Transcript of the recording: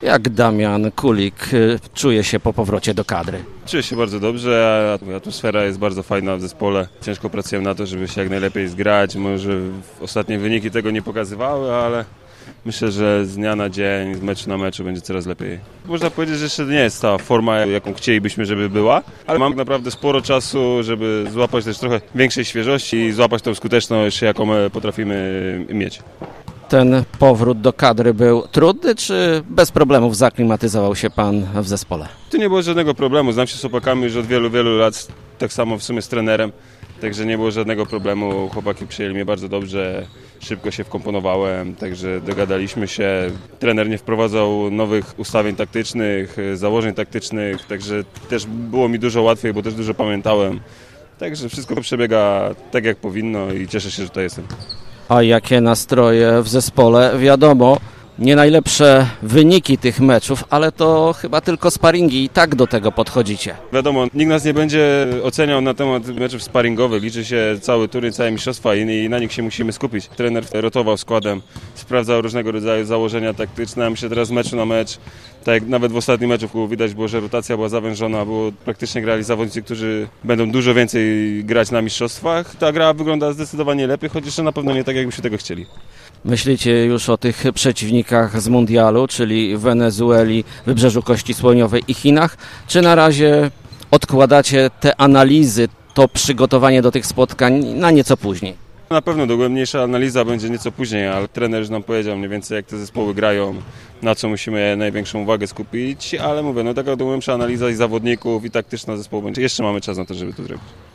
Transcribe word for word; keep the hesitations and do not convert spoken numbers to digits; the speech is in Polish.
Jak Damian Kulik y, czuje się po powrocie do kadry? Czuję się bardzo dobrze, a atmosfera jest bardzo fajna w zespole. Ciężko pracujemy na to, żeby się jak najlepiej zgrać. Może ostatnie wyniki tego nie pokazywały, ale myślę, że z dnia na dzień, z meczu na meczu będzie coraz lepiej. Można powiedzieć, że jeszcze nie jest ta forma, jaką chcielibyśmy, żeby była, ale mam naprawdę sporo czasu, żeby złapać też trochę większej świeżości i złapać tą skuteczność, jaką potrafimy mieć. Ten powrót do kadry był trudny, czy bez problemów zaklimatyzował się pan w zespole? Tu nie było żadnego problemu, znam się z chłopakami już od wielu, wielu lat, tak samo w sumie z trenerem, także nie było żadnego problemu, chłopaki przyjęli mnie bardzo dobrze, szybko się wkomponowałem, także dogadaliśmy się, trener nie wprowadzał nowych ustawień taktycznych, założeń taktycznych, także też było mi dużo łatwiej, bo też dużo pamiętałem, także wszystko przebiega tak jak powinno i cieszę się, że tutaj jestem. A jakie nastroje w zespole? Wiadomo, nie najlepsze wyniki tych meczów, ale to chyba tylko sparingi i tak do tego podchodzicie. Wiadomo, nikt nas nie będzie oceniał na temat meczów sparingowych, liczy się cały turniej, całe mistrzostwa i na nich się musimy skupić. Trener rotował składem, sprawdzał różnego rodzaju założenia taktyczne, a myślę teraz z meczu na mecz, tak jak nawet w ostatnim meczu widać było, że rotacja była zawężona, było praktycznie grali zawodnicy, którzy będą dużo więcej grać na mistrzostwach. Ta gra wygląda zdecydowanie lepiej, choć jeszcze na pewno nie tak, jakbyśmy tego chcieli. Myślicie już o tych przeciwnikach z mundialu, czyli Wenezueli, Wybrzeżu Kości Słoniowej i Chinach, czy na razie odkładacie te analizy, to przygotowanie do tych spotkań na nieco później? Na pewno dogłębniejsza analiza będzie nieco później, ale trener już nam powiedział mniej więcej, jak te zespoły grają, na co musimy największą uwagę skupić, ale mówię, no taka dogłębsza analiza i zawodników i taktyczna zespołu będzie. Jeszcze mamy czas na to, żeby to zrobić.